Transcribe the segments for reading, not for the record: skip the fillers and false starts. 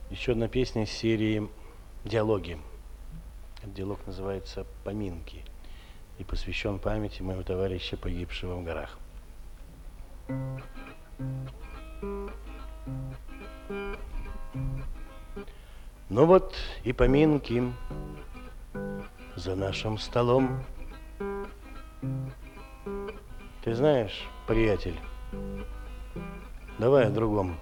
Еще одна песня из серии «Диалоги». Этот диалог называется «Поминки» и посвящен памяти моего товарища, погибшего в горах. Ну вот и поминки за нашим столом. Ты знаешь, приятель, давай о другом.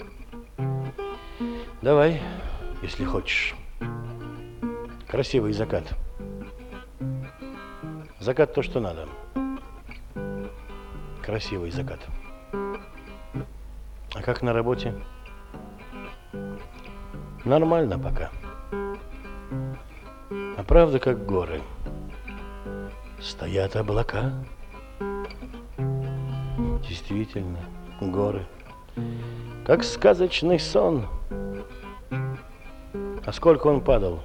Давай, если хочешь. Красивый закат. Закат то, что надо. Красивый закат. А как на работе? Нормально пока. А правда, как горы. Стоят облака. Действительно, горы. Как сказочный сон. А сколько он падал?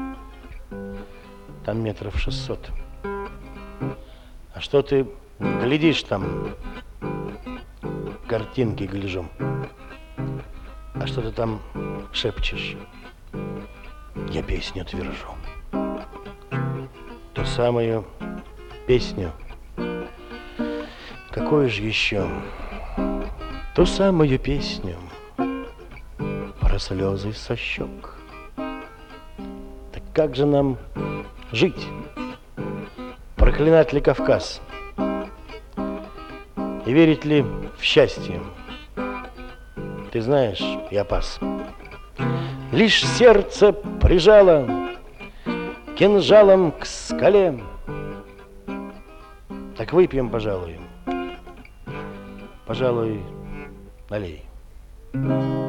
Там метров 600. А что ты глядишь там? Картинки гляжу. А что ты там шепчешь? Я песню твержу. Ту самую песню. Какую же еще? Ту самую песню про слезы со щек. Так как же нам жить? Проклинать ли Кавказ? И верить ли в счастье? Ты знаешь, я пас. Лишь сердце прижало кинжалом к скале. Так выпьем, пожалуй. Пожалуй, налей.